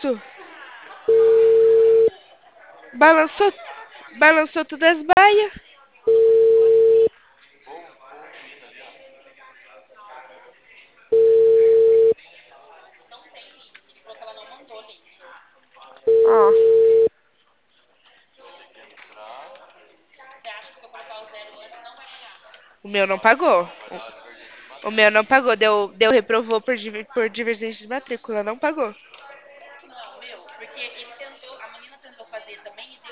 isso? Balançou, balançou todas as baias. Ó, o meu não pagou. O meu não pagou. Reprovou por divergência de matrícula. Não pagou.